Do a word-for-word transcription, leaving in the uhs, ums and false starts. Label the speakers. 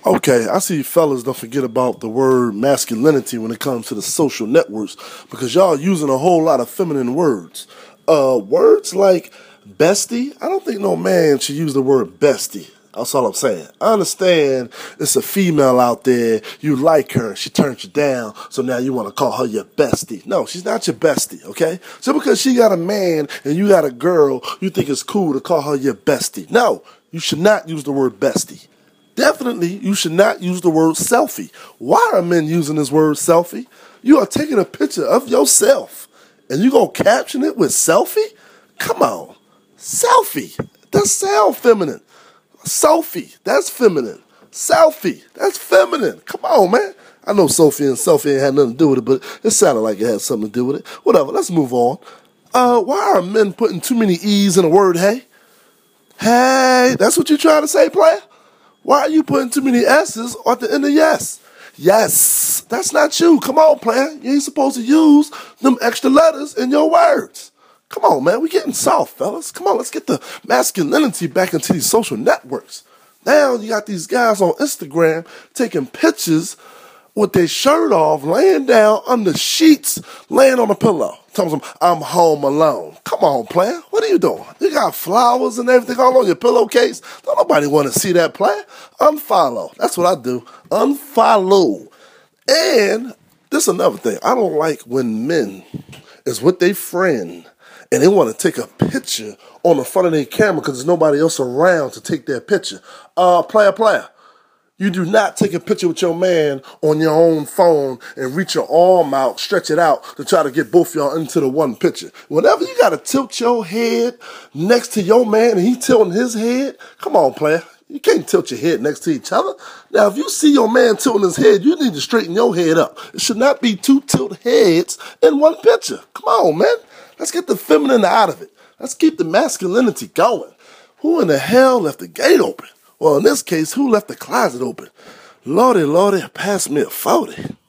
Speaker 1: Okay, I see fellas don't forget about the word masculinity when it comes to the social networks because y'all using a whole lot of feminine words. Uh, words like bestie, I don't think no man should use the word bestie. That's all I'm saying. I understand it's a female out there, you like her, she turns you down, so now you want to call her your bestie. No, she's not your bestie, okay? So because she got a man and you got a girl, you think it's cool to call her your bestie. No, you should not use the word bestie. Definitely, you should not use the word selfie. Why are men using this word selfie? You are taking a picture of yourself, and you gonna caption it with selfie? Come on. Selfie. That sound feminine. Selfie. That's feminine. Selfie. That's feminine. Come on, man. I know Sophie and selfie ain't had nothing to do with it, but it sounded like it had something to do with it. Whatever, let's move on. Uh, why are men putting too many E's in the word hey? Hey, that's what you trying to say, player? Why are you putting too many S's at the end of yes? Yes. That's not you. Come on, player. You ain't supposed to use them extra letters in your words. Come on, man. We getting soft, fellas. Come on, let's get the masculinity back into these social networks. Now you got these guys on Instagram taking pictures with their shirt off, laying down under sheets, laying on a pillow. Telling them, I'm home alone. Come on, player. What are you doing? You got flowers and everything all on your pillowcase. Don't nobody want to see that, player. Unfollow. That's what I do. Unfollow. And this is another thing. I don't like when men is with their friend and they want to take a picture on the front of their camera because there's nobody else around to take their picture. Uh, player, player. You do not take a picture with your man on your own phone and reach your arm out, stretch it out to try to get both y'all into the one picture. Whenever you got to tilt your head next to your man and he tilting his head, come on, player. You can't tilt your head next to each other. Now, if you see your man tilting his head, you need to straighten your head up. It should not be two tilt heads in one picture. Come on, man. Let's get the feminine out of it. Let's keep the masculinity going. Who in the hell left the gate open? Well, in this case, who left the closet open? Lordy, Lordy, pass me a forty.